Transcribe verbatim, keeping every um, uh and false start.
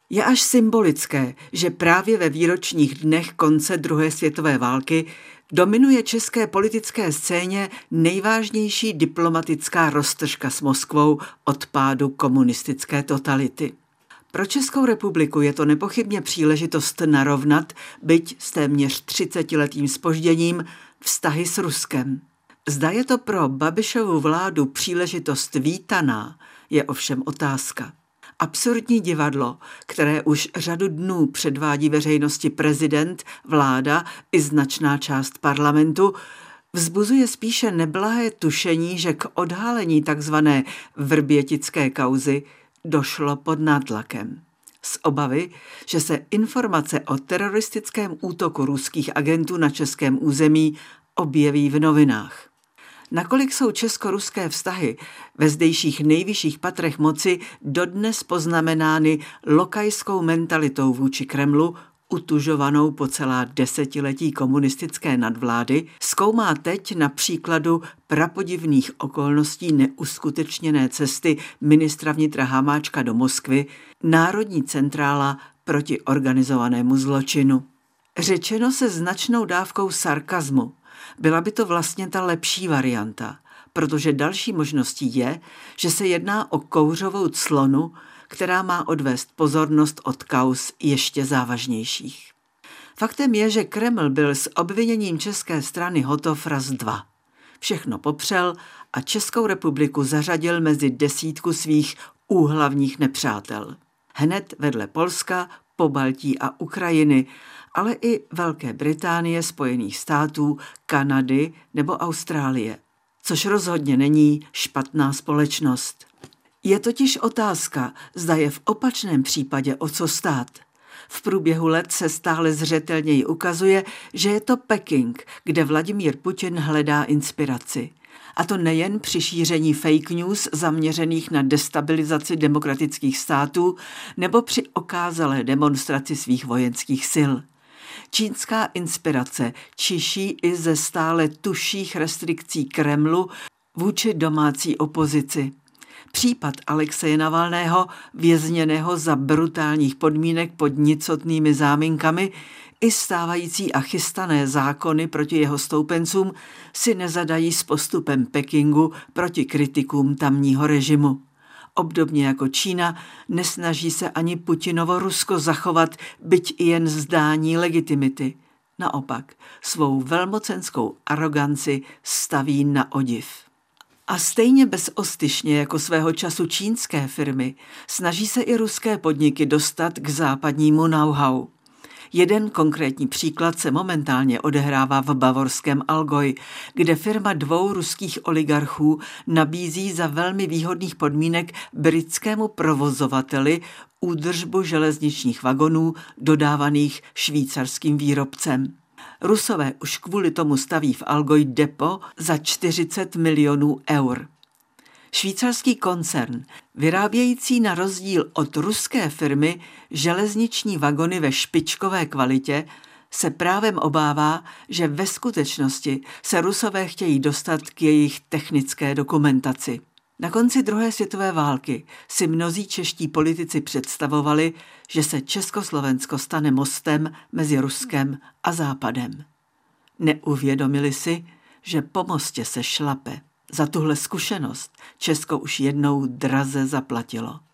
Je až symbolické, že právě ve výročních dnech konce druhé světové války dominuje české politické scéně nejvážnější diplomatická roztržka s Moskvou od pádu komunistické totality. Pro Českou republiku je to nepochybně příležitost narovnat, byť s téměř třicetiletým zpožděním, vztahy s Ruskem. Zda je to pro Babišovu vládu příležitost vítaná, je ovšem otázka. Absurdní divadlo, které už řadu dnů předvádí veřejnosti prezident, vláda i značná část parlamentu, vzbuzuje spíše neblahé tušení, že k odhalení takzvané vrbětické kauzy došlo pod nátlakem. Z obavy, že se informace o teroristickém útoku ruských agentů na českém území objeví v novinách. Nakolik jsou česko-ruské vztahy ve zdejších nejvyšších patrech moci dodnes poznamenány lokajskou mentalitou vůči Kremlu, utužovanou po celá desetiletí komunistické nadvlády, zkoumá teď na příkladu prapodivných okolností neuskutečněné cesty ministra vnitra Hamáčka do Moskvy Národní centrála proti organizovanému zločinu. Řečeno se značnou dávkou sarkazmu. Byla by to vlastně ta lepší varianta, protože další možností je, že se jedná o kouřovou clonu, která má odvést pozornost od kauz ještě závažnějších. Faktem je, že Kreml byl s obviněním české strany hotov raz dva. Všechno popřel a Českou republiku zařadil mezi desítku svých úhlavních nepřátel. Hned vedle Polska, Pobaltí a Ukrajiny, ale i Velké Británie, Spojených států, Kanady nebo Austrálie. Což rozhodně není špatná společnost. Je totiž otázka, zda je v opačném případě o co stát. V průběhu let se stále zřetelněji ukazuje, že je to Peking, kde Vladimír Putin hledá inspiraci. A to nejen při šíření fake news zaměřených na destabilizaci demokratických států nebo při okázalé demonstraci svých vojenských sil. Čínská inspirace čiší i ze stále tuších restrikcí Kremlu vůči domácí opozici. Případ Alexeje Navalného, vězněného za brutálních podmínek pod nicotnými záminkami, i stávající a chystané zákony proti jeho stoupencům si nezadají s postupem Pekingu proti kritikům tamního režimu. Obdobně jako Čína nesnaží se ani Putinovo Rusko zachovat byť i jen zdání legitimity. Naopak, svou velmocenskou aroganci staví na odiv. A stejně bezostyšně jako svého času čínské firmy snaží se i ruské podniky dostat k západnímu know-how. Jeden konkrétní příklad se momentálně odehrává v bavorském Allgäu, kde firma dvou ruských oligarchů nabízí za velmi výhodných podmínek britskému provozovateli údržbu železničních vagonů dodávaných švýcarským výrobcem. Rusové už kvůli tomu staví v Allgäu depo za čtyřicet milionů eur. Švýcarský koncern, vyrábějící na rozdíl od ruské firmy železniční vagony ve špičkové kvalitě, se právem obává, že ve skutečnosti se Rusové chtějí dostat k jejich technické dokumentaci. Na konci druhé světové války si mnozí čeští politici představovali, že se Československo stane mostem mezi Ruskem a Západem. Neuvědomili si, že po mostě se šlape. Za tuhle zkušenost Česko už jednou draze zaplatilo.